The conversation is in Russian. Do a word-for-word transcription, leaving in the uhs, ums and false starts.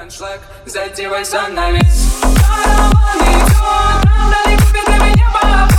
аншлаг, затевай занавес. Караван идет, правда не купит для меня баб.